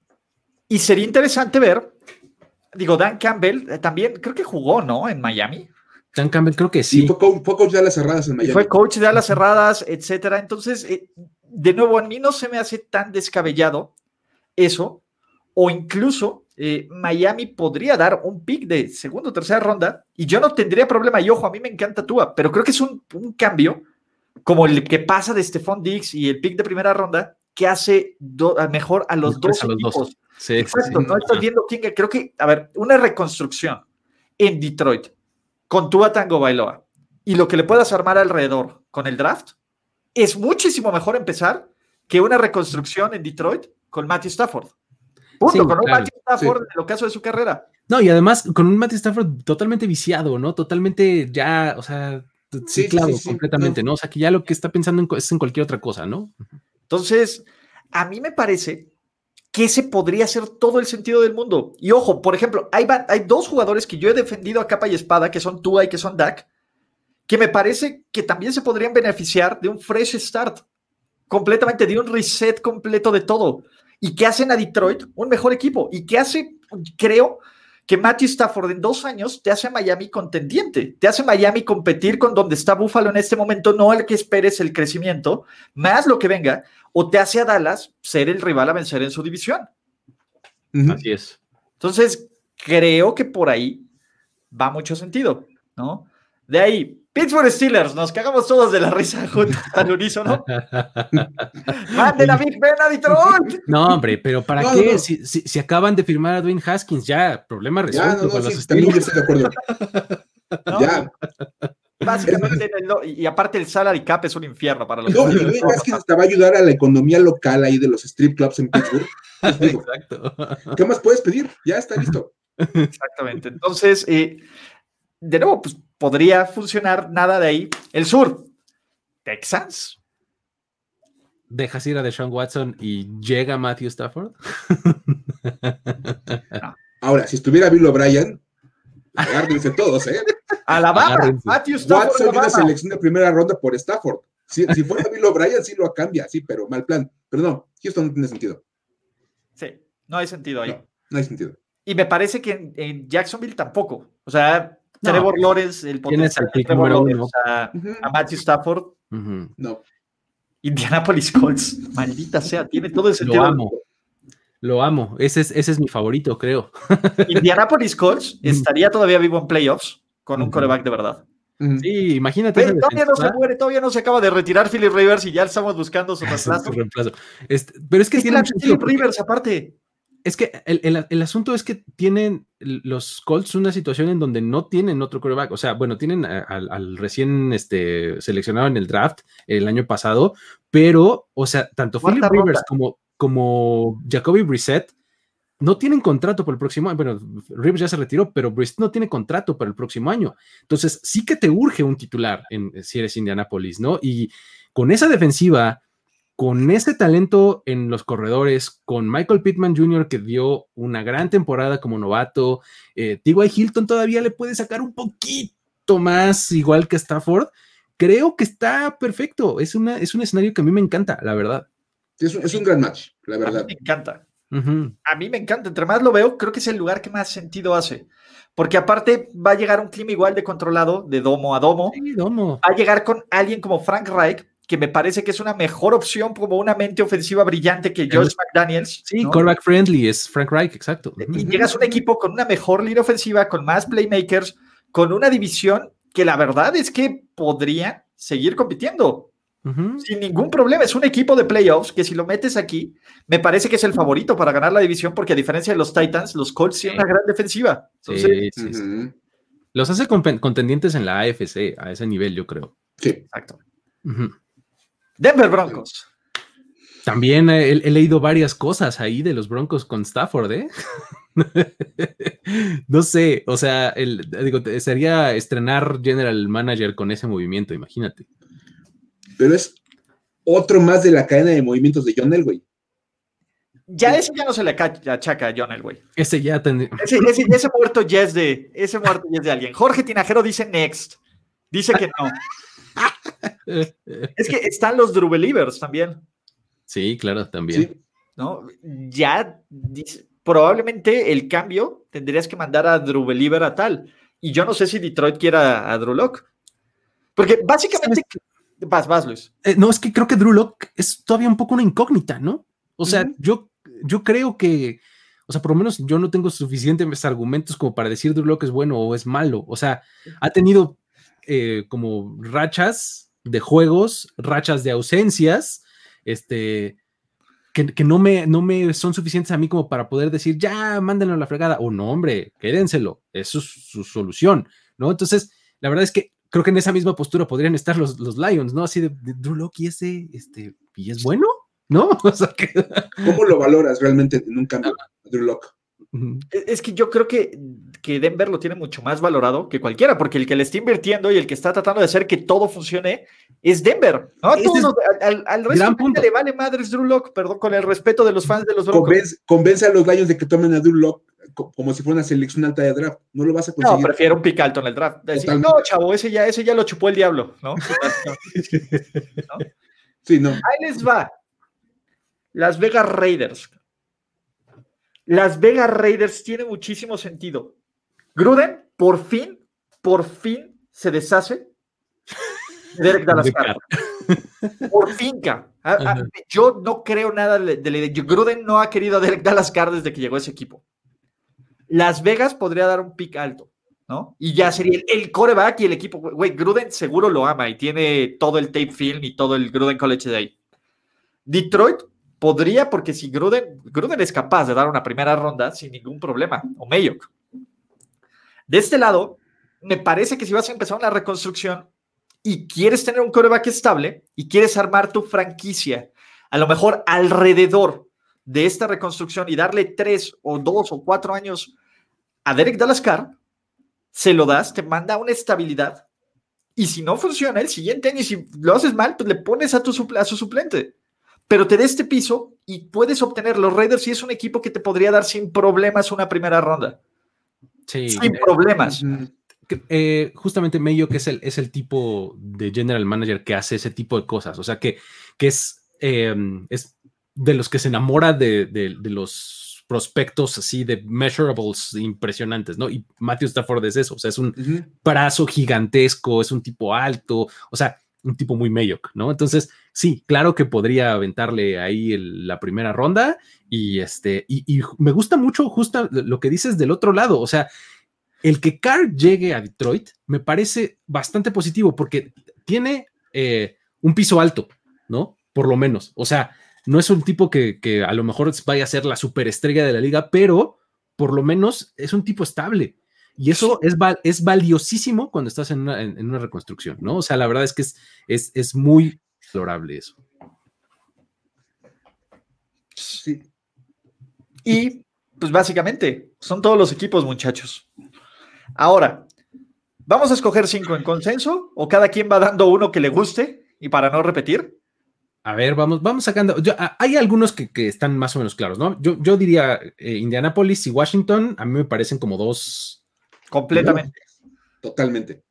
B: Y sería interesante ver, digo, Dan Campbell eh, también, creo que jugó, ¿no? En Miami.
D: Dan Campbell creo que sí.
C: Y fue, co- fue coach de alas cerradas en Miami.
B: Y fue coach de alas cerradas, etcétera. Entonces, eh, de nuevo, a mí no se me hace tan descabellado eso, o incluso eh, Miami podría dar un pick de segunda o tercera ronda y yo no tendría problema, y ojo, a mí me encanta Tua, pero creo que es un, un cambio como el que pasa de Stephon Diggs y el pick de primera ronda que hace do, mejor a los dos
D: a los
B: equipos.
D: Dos. Sí,
B: Exacto,
D: sí,
B: no estás viendo quién, creo que, a ver, una reconstrucción en Detroit con Tua Tagovailoa y lo que le puedas armar alrededor con el draft, es muchísimo mejor empezar que una reconstrucción en Detroit con Matthew Stafford. Punto,
D: Sí,
B: con un
D: claro,
B: Matthew Stafford
C: sí.
B: en el ocaso de su carrera.
D: No, y además con un Matthew Stafford totalmente viciado, ¿no? Totalmente ya, o sea,
C: Sí,
D: ciclado
C: sí, sí, sí,
D: completamente,
C: no.
D: ¿no? O sea, que ya lo que está pensando en, es en cualquier otra cosa, ¿no?
B: Entonces, a mí me parece que ese podría ser todo el sentido del mundo. Y ojo, por ejemplo, hay, hay dos jugadores que yo he defendido a capa y espada, que son Tua y que son Dak, que me parece que también se podrían beneficiar de un fresh start, completamente, de un reset completo de todo, y que hacen a Detroit un mejor equipo, y que hace, creo, que Matthew Stafford en dos años te hace a Miami contendiente, te hace Miami competir con donde está Buffalo en este momento, no el que esperes el crecimiento, más lo que venga, o te hace a Dallas ser el rival a vencer en su división.
C: Uh-huh.
D: Así es.
B: Entonces, creo que por ahí va mucho sentido, ¿no? De ahí, Pittsburgh Steelers, nos cagamos todos de la risa juntos al unísono. ¡Manden a Big Ben a Detroit!
D: No, hombre, pero ¿para
C: No,
D: qué?
C: no, no.
D: Si, si, si acaban de firmar a Dwayne Haskins, ya, problema
C: Ya,
D: resuelto
C: no, no,
D: con
C: sí,
D: los
C: también yo
D: Steelers.
C: estoy de acuerdo.
B: ¿No?
C: Ya.
B: Básicamente, el, y aparte el salary cap es un infierno para los
C: No, y Dwayne Haskins hasta va a ayudar a la economía local ahí de los strip clubs en Pittsburgh. Pues digo,
D: Exacto.
C: ¿qué más puedes pedir? Ya está listo.
B: Exactamente. Entonces, eh, de nuevo, pues podría funcionar nada de ahí. El sur, Texans.
D: Dejas ir a Deshaun Watson y llega Matthew Stafford.
B: No.
C: Ahora, si estuviera Bill O'Brien, agárrense todos, ¿eh?
B: Alabama,
D: Agárrense.
B: Matthew Stafford,
C: Watson y una
B: Alabama.
C: selección de primera ronda por Stafford. Si, si fuera Bill O'Brien, sí lo cambia, sí, pero mal plan. Pero no, Houston no tiene sentido.
B: Sí, no hay sentido ahí.
C: No, no hay sentido.
B: Y me parece que en, en Jacksonville tampoco. O sea,
D: No.
B: Trevor Lawrence, el
D: Tienes
B: potencial
D: al pick
B: de Trevor
D: número
B: Lawrence,
D: uno.
B: a,
C: Ujú.
B: a Matthew Stafford,
D: Uh-huh.
C: No.
B: Indianapolis Colts, maldita sea, tiene todo el sentido.
D: Lo amo. Lo amo. Ese es, ese es mi favorito, creo.
B: Indianapolis Colts estaría todavía vivo en playoffs con un
D: Ujú.
B: quarterback de verdad.
C: Ujú.
D: Sí, imagínate.
B: Ve,
D: esa
B: todavía no se
D: defensiva.
B: muere, todavía no se acaba de retirar Philip Rivers y ya estamos buscando su reemplazo.
D: Su reemplazo. Este, pero es que
B: Es
D: tiene
B: la
D: mucho sentido,
B: Philip
D: porque-
B: Rivers aparte.
D: Es que el, el- el asunto es que tienen los Colts una situación en donde no tienen otro quarterback. O sea, bueno, tienen a- al, al recién este, seleccionado en el draft el año pasado, pero, o sea, tanto
B: Cuarta
D: Philip Rivers
B: ronda.
D: como, como Jacoby Brissett no tienen contrato para el próximo año. Bueno, Rivers ya se retiró, pero Brissett no tiene contrato para el próximo año. Entonces, sí que te urge un titular en, si eres Indianapolis, ¿no? Y con esa defensiva, con ese talento en los corredores, con Michael Pittman junior que dio una gran temporada como novato, eh, T Y. Hilton todavía le puede sacar un poquito más, igual que Stafford. Creo que está perfecto. Es, una, es un escenario que a mí me encanta, la verdad.
C: Es, un- es un gran match, la
B: A mí
C: verdad.
B: me encanta.
D: Uh-huh.
B: A mí me encanta. Entre más lo veo, creo que es el lugar que más sentido hace. Porque aparte va a llegar un clima igual de controlado, de domo a domo.
D: Sí, domo.
B: Va a llegar con alguien como Frank Reich, que me parece que es una mejor opción como una mente ofensiva brillante que Josh McDaniels.
D: Sí, ¿no? Quarterback friendly es Frank Reich, exacto.
B: Y llegas a un equipo con una mejor línea ofensiva, con más playmakers, con una división que la verdad es que podría seguir compitiendo uh-huh. sin ningún problema. Es un equipo de playoffs que si lo metes aquí, me parece que es el favorito para ganar la división porque a diferencia de los Titans, los Colts sí. tienen una gran defensiva. Entonces,
D: sí, sí, sí. Uh-huh. Los hace contendientes en la A F C a ese nivel, yo creo.
C: Sí.
B: Exacto. Uh-huh. Denver Broncos.
D: También he, he leído varias cosas ahí de los Broncos con Stafford, ¿eh? No sé, o sea, el, digo, sería estrenar General Manager con ese movimiento, imagínate.
C: Pero es otro más de la cadena de movimientos de John Elway.
B: Ya ese ya no se le achaca a John Elway.
D: Ese ya tendría.
B: Ese, ese, ese muerto ya es de, ese muerto ya es de alguien. Jorge Tinajero dice next. Dice que no. Es que están los Drew Believers también.
D: Sí, claro, también.
B: Sí. ¿No? Ya dice, probablemente el cambio tendrías que mandar a Drew Believer a tal. Y yo no sé si Detroit quiera a Drew Lock. Porque básicamente. Vas, vas, Luis.
D: Eh, no, es que creo que Drew Lock es todavía un poco una incógnita, ¿no? O sea, uh-huh. yo, yo creo que. O sea, por lo menos yo no tengo suficientes argumentos como para decir Drew Lock es bueno o es malo. O sea, ha tenido eh, como rachas de juegos, rachas de ausencias, este, que, que no, me, no me son suficientes a mí como para poder decir, ya, mándenlo a la fregada, o no, hombre, quédenselo, eso es su solución, ¿no? Entonces, la verdad es que creo que en esa misma postura podrían estar los, los Lions, ¿no? Así de, de Drew Lock y ese, este, ¿y es bueno? ¿No? O sea, que...
C: ¿Cómo lo valoras realmente en un cambio, Drew Lock?
B: Es que yo creo que, que Denver lo tiene mucho más valorado que cualquiera, porque el que le está invirtiendo y el que está tratando de hacer que todo funcione es Denver, ¿no? Es Todos, al, al resto le vale madres Drew Lock, perdón, con el respeto de los fans de los Broncos.
C: Convence, convence a los Lions de que tomen a Drew Lock como si fuera una selección alta de draft, no lo vas a conseguir.
B: No, prefiero un pick alto en el draft. Decir, no, chavo, ese ya, ese ya lo chupó el diablo, ¿no? ¿No?
C: Sí, no.
B: Ahí les va. Las Vegas Raiders. Las Vegas Raiders tiene muchísimo sentido. Gruden, por fin, por fin se deshace de Derek Dalascar. Por fin, ca. A, a, yo no creo nada de la idea. Gruden no ha querido a Derek Dalascar desde que llegó a ese equipo. Las Vegas podría dar un pick alto, ¿no? Y ya sería el, el quarterback y el equipo. Güey, Gruden seguro lo ama y tiene todo el tape film y todo el Gruden College Day. Detroit podría, porque si Gruden, Gruden es capaz de dar una primera ronda sin ningún problema, o Mayock. De este lado, me parece que si vas a empezar una reconstrucción y quieres tener un quarterback estable y quieres armar tu franquicia, a lo mejor alrededor de esta reconstrucción y darle tres o dos o cuatro años a Derek Dalascar, se lo das, te manda una estabilidad y si no funciona el siguiente año y si lo haces mal, pues le pones a, tu supl- a su suplente. Pero te da este piso y puedes obtener los Raiders y es un equipo que te podría dar sin problemas una primera ronda.
D: Sí.
B: Sin problemas.
D: Eh, justamente Mayock es el, es el tipo de general manager que hace ese tipo de cosas. O sea, que, que es, eh, es de los que se enamora de, de, de los prospectos así de measurables impresionantes, ¿no? Y Matthew Stafford es eso. O sea, es un uh-huh. brazo gigantesco, es un tipo alto, o sea, un tipo muy Mayock, ¿no? Entonces, sí, claro que podría aventarle ahí el, la primera ronda y este, y, y me gusta mucho justo lo que dices del otro lado, o sea, el que Carr llegue a Detroit me parece bastante positivo porque tiene eh, un piso alto, ¿no? Por lo menos, o sea, no es un tipo que, que a lo mejor vaya a ser la superestrella de la liga, pero por lo menos es un tipo estable. Y eso es, val- es valiosísimo cuando estás en una, en, en una reconstrucción, ¿no? O sea, la verdad es que es, es, es muy valorable eso.
B: Sí. Y, pues básicamente, son todos los equipos, muchachos. Ahora, ¿vamos a escoger cinco en consenso? ¿O cada quien va dando uno que le guste? Y para no repetir.
D: A ver, vamos, vamos sacando. Yo, hay algunos que, que están más o menos claros, ¿no? Yo, yo diría eh, Indianapolis y Washington, a mí me parecen como dos.
B: Completamente.
C: Totalmente.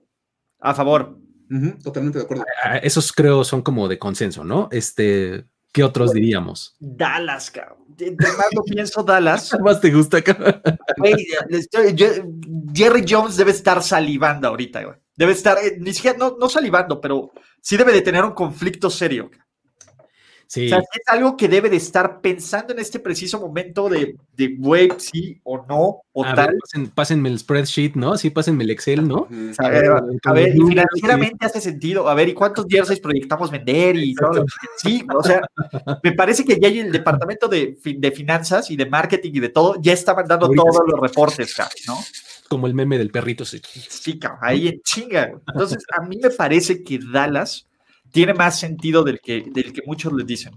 B: A favor.
C: Uh-huh, totalmente de acuerdo.
D: Esos creo son como de consenso, ¿no? Este, ¿qué otros diríamos?
B: Dallas, cabrón. Entre más lo pienso, Dallas.
D: ¿Qué más te gusta, cabrón?
B: Hey, estoy, yo, Jerry Jones debe estar salivando ahorita, güey. Debe estar, eh, ni siquiera, no, no salivando, pero sí debe de tener un conflicto serio.
D: Sí.
B: O sea, es algo que debe de estar pensando en este preciso momento de, de güey, sí o no, o
D: a
B: tal.
D: Ver, pasen, pásenme el spreadsheet, ¿no? Sí, pásenme el Excel, ¿no?
B: Uh-huh. A ver, a ver, y financieramente sí hace sentido. A ver, ¿y cuántos jerseys proyectamos vender? Y todo. Sí, o sea, me parece que ya el departamento de, de finanzas y de marketing y de todo ya está mandando ahorita todos sí. los reportes, ¿no?
D: Como el meme del perrito, sí.
B: Sí, cabrón, ahí en chinga. Entonces, a mí me parece que Dallas tiene más sentido del que, del que muchos les dicen.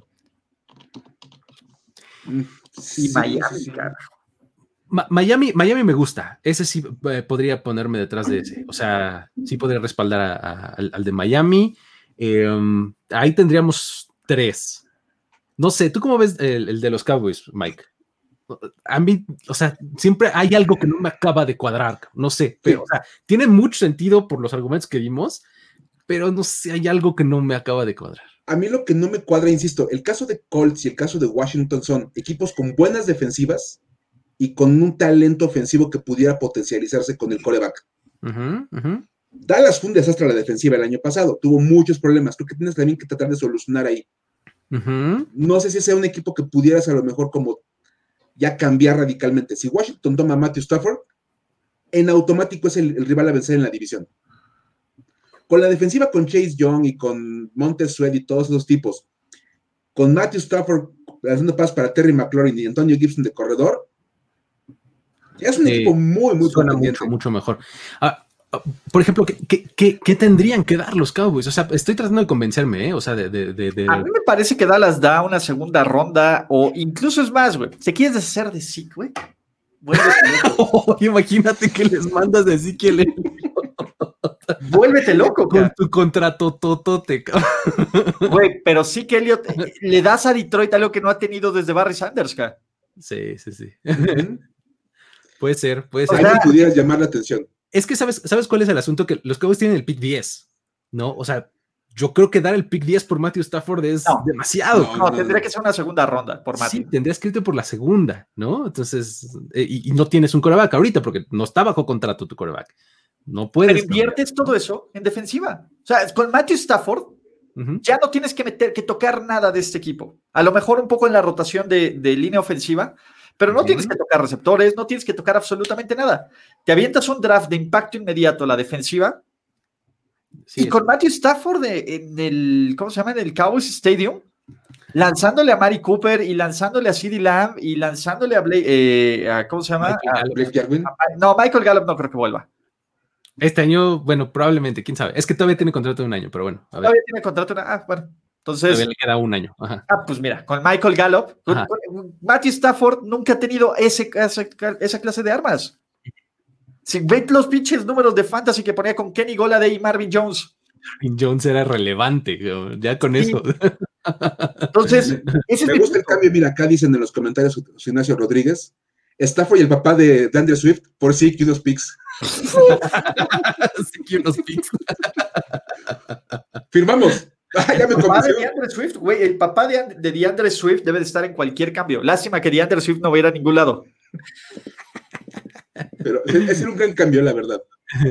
C: Sí,
B: y Miami,
C: sí, sí.
B: carajo.
D: Ma- Miami, Miami me gusta. Ese sí eh, podría ponerme detrás de ese. O sea, sí podría respaldar a, a, al, al de Miami. Eh, um, ahí tendríamos tres. No sé, ¿tú cómo ves el, el de los Cowboys, Mike? A mí, o sea, siempre hay algo que no me acaba de cuadrar. No sé, pero o sea, tiene mucho sentido por los argumentos que dimos, pero no sé, hay algo que no me acaba de cuadrar.
C: A mí lo que no me cuadra, insisto, el caso de Colts y el caso de Washington son equipos con buenas defensivas y con un talento ofensivo que pudiera potencializarse con el quarterback.
D: Uh-huh, uh-huh.
C: Dallas fue un desastre a la defensiva el año pasado, tuvo muchos problemas, creo que tienes también que tratar de solucionar ahí.
D: Uh-huh.
C: No sé si sea un equipo que pudieras a lo mejor como ya cambiar radicalmente. Si Washington toma a Matthew Stafford, en automático es el, el rival a vencer en la división. Con la defensiva con Chase Young y con Montez Sweat y todos esos tipos, con Matthew Stafford haciendo pasos para Terry McLaurin y Antonio Gibson de corredor, es un
D: eh,
C: equipo muy, muy
D: suena mucho, mucho mejor. Ah, por ejemplo, ¿qué, qué, ¿qué tendrían que dar los Cowboys? O sea, estoy tratando de convencerme, ¿eh? O sea, de, de, de, de...
B: A mí me parece que Dallas da una segunda ronda, o incluso es más, güey. ¿Se quieres deshacer de Zeke, güey?
D: Oh, imagínate que les mandas de Zeke.
B: Vuélvete loco,
D: con
B: cara.
D: tu contrato totote, cabrón.
B: Güey, pero sí que Elliot le das a Detroit algo que no ha tenido desde Barry Sanders, cara.
D: Sí, sí, sí. Puede ser, puede ser.
C: O sea, pudieras llamar la atención.
D: Es que sabes, ¿sabes cuál es el asunto? Que los Cowboys tienen el pick diez, ¿no? O sea, yo creo que dar el pick diez por Matthew Stafford es no, demasiado.
B: No, no, no, tendría que ser una segunda ronda por Matthew.
D: Sí, tendrías que irte por la segunda, ¿no? Entonces, eh, y, y no tienes un quarterback ahorita porque no está bajo contrato tu quarterback. No puedes.
B: Pero inviertes cambiar, todo eso en defensiva. O sea, con Matthew Stafford uh-huh. ya no tienes que meter, que tocar nada de este equipo. A lo mejor un poco en la rotación de, de línea ofensiva, pero no uh-huh. tienes que tocar receptores, no tienes que tocar absolutamente nada. Te avientas un draft de impacto inmediato a la defensiva. Sí, y con Matthew Stafford de, en el, ¿cómo se llama? En el Cowboys Stadium, lanzándole a Mari Cooper y lanzándole a CeeDee Lamb y lanzándole a Blake, eh, a, ¿cómo se llama?
C: A, Blake Jarwin.
B: No, Michael Gallup no creo que vuelva.
D: Este año, bueno, probablemente, quién sabe. Es que todavía tiene contrato de un año, pero bueno. A ver.
B: Todavía tiene contrato de un año. Ah, bueno. Entonces.
D: Todavía le queda un año. Ajá.
B: Ah, pues mira, con Michael Gallup, con, con Matthew Stafford nunca ha tenido ese, esa, esa clase de armas. Si ven los pinches números de fantasy que ponía con Kenny Golladay y Marvin Jones.
D: Marvin Jones era relevante, ya con sí. eso.
B: Entonces, ese
C: me gusta el cambio. Mira, acá dicen en los comentarios Ignacio Rodríguez, Stafford y el papá de, de Andrew Swift, por sí que unos picks.
D: sí que unos picks.
C: Firmamos. Ah, ya me
B: el papá de DeAndre Swift, güey, el papá de, de DeAndre Swift debe de estar en cualquier cambio. Lástima que DeAndre Swift no va a ir a ningún lado.
C: Pero es un gran cambio, la verdad.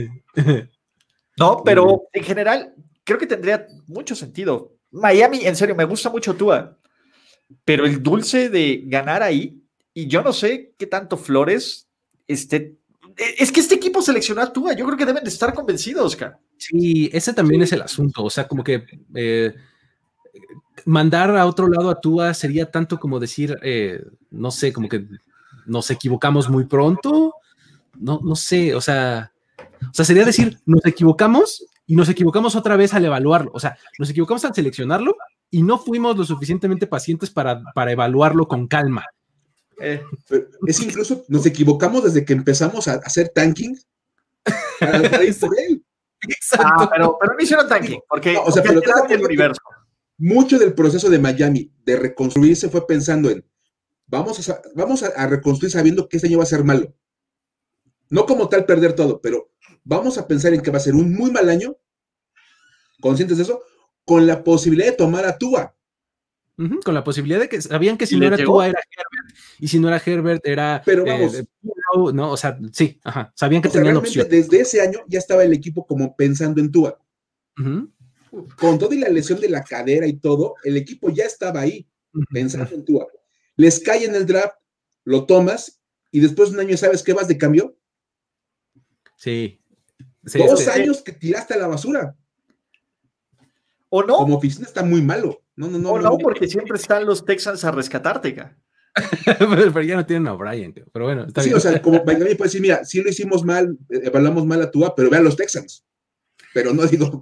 B: No, pero en general creo que tendría mucho sentido. Miami, en serio, me gusta mucho Tua, pero el dulce de ganar ahí, y yo no sé qué tanto Flores esté. Es que este equipo seleccionó a Tua, yo creo que deben de estar convencidos, Oscar.
D: Sí, ese también sí. es el asunto, o sea, como que eh, mandar a otro lado a Tua sería tanto como decir, eh, no sé, como que nos equivocamos muy pronto, no, no sé, o sea, o sea, sería decir, nos equivocamos y nos equivocamos otra vez al evaluarlo, o sea, nos equivocamos al seleccionarlo y no fuimos lo suficientemente pacientes para, para evaluarlo con calma.
C: Eh, es incluso, nos equivocamos desde que empezamos a hacer tanking para, para ir por él.
B: Exacto. Ah, pero, pero no hicieron tanking, porque,
C: no, o sea,
B: porque
C: pero
B: el universo.
C: Mucho del proceso de Miami de reconstruirse fue pensando en vamos a, vamos a, a reconstruir sabiendo que este año va a ser malo. No como tal perder todo, pero vamos a pensar en que va a ser un muy mal año, conscientes de eso, con la posibilidad de tomar a Tua.
D: Uh-huh, con la posibilidad de que sabían que si no era Tua era Herbert, y si no era Herbert era...
C: Pero vamos...
D: Eh, no, o sea, sí, ajá, sabían que
C: o sea,
D: tenían opción.
C: Desde ese año ya estaba el equipo como pensando en Tua. Uh-huh. Con todo y la lesión de la cadera y todo, el equipo ya estaba ahí, uh-huh. pensando en Tua. Les cae en el draft, lo tomas, y después de un año, ¿sabes qué vas de cambio?
D: Sí. sí
C: Dos
D: este,
C: años que tiraste a la basura.
B: ¿O no?
C: Como oficina está muy malo. No, no, no.
B: O no,
C: no
B: porque no. siempre están los Texans a rescatarte, ca.
D: pero, pero ya no tienen a O'Brien, pero bueno, está
C: sí,
D: bien.
C: o sea, como Benjamin puede decir, mira, sí lo hicimos mal, evaluamos mal a Tua, pero vean los Texans. Pero no digo...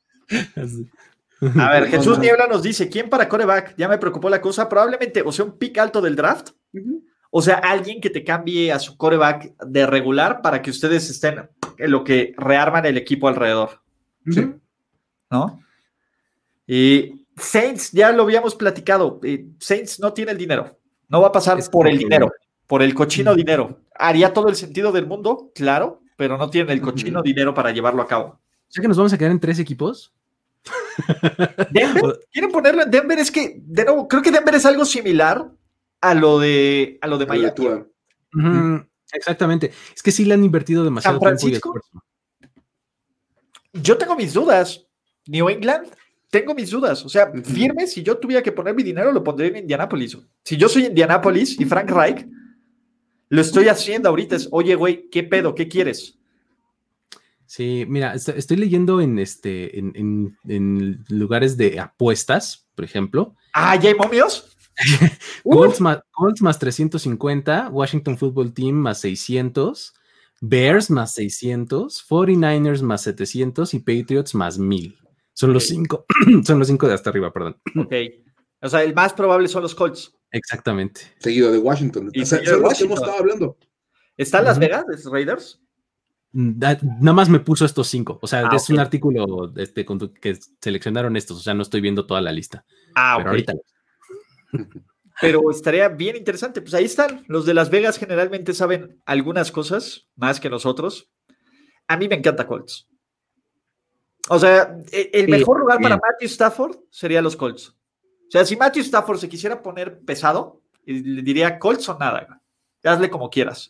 B: A ver, Jesús Niebla nos dice, ¿quién para quarterback? Ya me preocupó la cosa, probablemente, o sea, un pick alto del draft, uh-huh. o sea, alguien que te cambie a su quarterback de regular para que ustedes estén en lo que rearman el equipo alrededor.
C: Sí.
B: ¿No? Y Saints, ya lo habíamos platicado, Saints no tiene el dinero, no va a pasar es por el dinero, por el cochino uh-huh. dinero. ¿Haría todo el sentido del mundo? Claro, pero no tienen el cochino uh-huh. dinero para llevarlo a cabo.
D: O sea que nos vamos a quedar en tres equipos.
B: Denver, ¿quieren ponerlo en Denver? Es que, de nuevo, creo que Denver es algo similar a lo de, a lo de Miami.
D: Uh-huh. Exactamente. Es que sí le han invertido demasiado
B: San Francisco, tiempo y esfuerzo. Yo tengo mis dudas. New England, tengo mis dudas. O sea, uh-huh. firme, si yo tuviera que poner mi dinero, lo pondría en Indianapolis. Si yo soy Indianapolis y Frank Reich, lo estoy haciendo ahorita. Es, oye, güey, ¿qué pedo? ¿Qué quieres?
D: Sí, mira, est- estoy leyendo en este en, en, en lugares de apuestas, por ejemplo.
B: Ah, ¿ya hay momios?
D: Colts, más, Colts más trescientos cincuenta, Washington Football Team más seiscientos, Bears más seiscientos, cuarenta y nueve ers más setecientos y Patriots más mil. Son okay. los cinco, son los cinco de hasta arriba, perdón.
B: Ok. O sea, el más probable son los Colts.
D: Exactamente.
C: Seguido de Washington.
B: Y
C: o sea, son los que hemos estado hablando.
B: ¿Está en Las Vegas, de Raiders?
D: Nada más me puso estos cinco, o sea,
B: ah,
D: es okay. un artículo este, con tu, que seleccionaron estos, o sea, no estoy viendo toda la lista.
B: Ah,
D: pero
B: okay.
D: ahorita.
B: Pero estaría bien interesante, pues ahí están, los de Las Vegas generalmente saben algunas cosas más que nosotros. A mí me encanta Colts. O sea, el mejor sí, lugar bien. para Matthew Stafford sería los Colts. O sea, si Matthew Stafford se quisiera poner pesado, le diría Colts o nada, hazle como quieras.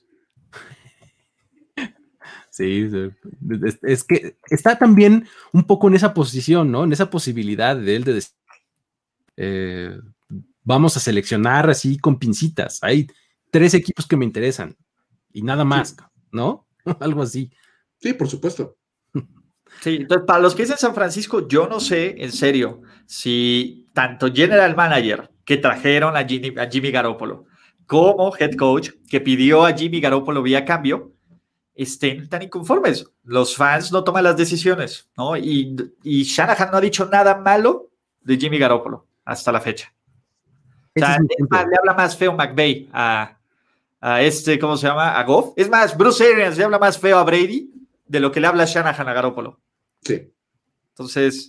D: Sí, es, es que está también un poco en esa posición, ¿no? En esa posibilidad de él de decir, eh, vamos a seleccionar así con pincitas. Hay tres equipos que me interesan y nada más, sí. ¿no? Algo así.
C: Sí, por supuesto.
B: Sí, entonces para los que dicen San Francisco, yo no sé, en serio, si tanto General Manager que trajeron a Jimmy, a Jimmy Garoppolo como Head Coach que pidió a Jimmy Garoppolo vía cambio, estén tan inconformes. Los fans no toman las decisiones, ¿no? Y, y Shanahan no ha dicho nada malo de Jimmy Garoppolo hasta la fecha. O sea, es más, le habla más feo McVay a, a este, ¿cómo se llama? A Goff. Es más, Bruce Arians le habla más feo a Brady de lo que le habla Shanahan a Garoppolo.
C: Sí.
B: Entonces,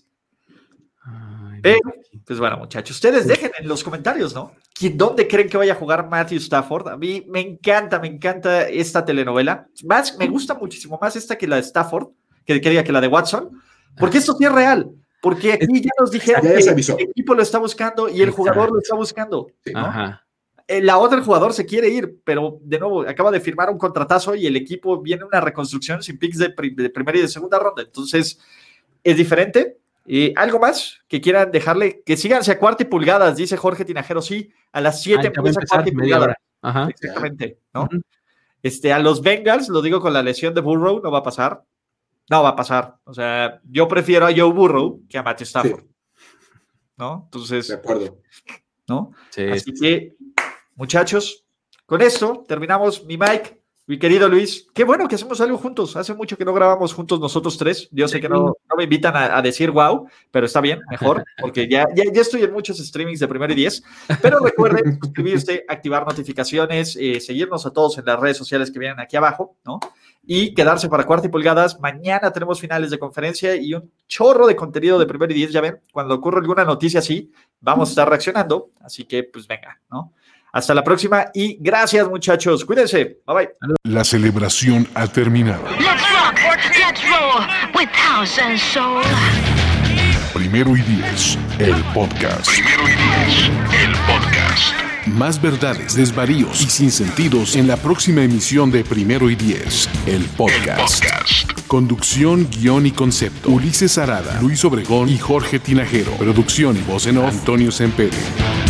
B: Ay, pero, pues bueno, muchachos, ustedes dejen en los comentarios, ¿no? ¿Dónde creen que vaya a jugar Matthew Stafford? A mí me encanta, me encanta esta telenovela. Más, me gusta muchísimo más esta que la de Stafford, que quería que la de Watson, porque esto sí es real. Porque aquí ya nos dijeron ya que el equipo lo está buscando y el jugador lo está buscando, ¿no?
D: Ajá.
B: La otra, el jugador se quiere ir, pero de nuevo acaba de firmar un contratazo y el equipo viene una reconstrucción sin picks de, prim- de primera y de segunda ronda. Entonces, es diferente. Y algo más que quieran dejarle, que síganse a Cuarta y Pulgadas, dice Jorge Tinajero. Sí, a las siete empieza Cuarta y Pulgadas.
D: Ajá.
B: Exactamente, ¿no? Uh-huh. Este, a los Bengals, lo digo con la lesión de Burrow, no va a pasar. No va a pasar. O sea, yo prefiero a Joe Burrow que a Matthew Stafford. Sí. ¿No? Entonces.
C: De acuerdo.
B: ¿No?
D: Sí.
B: Así que, muchachos, con esto terminamos. Mi Mike, mi querido Luis, qué bueno que hacemos algo juntos. Hace mucho que no grabamos juntos nosotros tres. Yo sé que no, no me invitan a, a decir wow, pero está bien, mejor, porque ya, ya, ya estoy en muchos streamings de Primero y Diez. Pero recuerden suscribirse, activar notificaciones, eh, seguirnos a todos en las redes sociales que vienen aquí abajo, ¿no? Y quedarse para Cuarta y Pulgadas. Mañana tenemos finales de conferencia y un chorro de contenido de Primero y Diez. Ya ven, cuando ocurre alguna noticia así, vamos a estar reaccionando. Así que, pues venga, ¿no? Hasta la próxima y gracias, muchachos. Cuídense. Bye bye.
A: La celebración ha terminado.
E: Let's rock, let's roll with house and soul.
A: Primero y Diez, el podcast. Primero y Diez, el podcast. Más verdades, desvaríos y sinsentidos en la próxima emisión de Primero y Diez, el podcast. El podcast. Conducción, guión y concepto: Ulises Arada, Luis Obregón y Jorge Tinajero. Producción y voz en off: Antonio Sempere.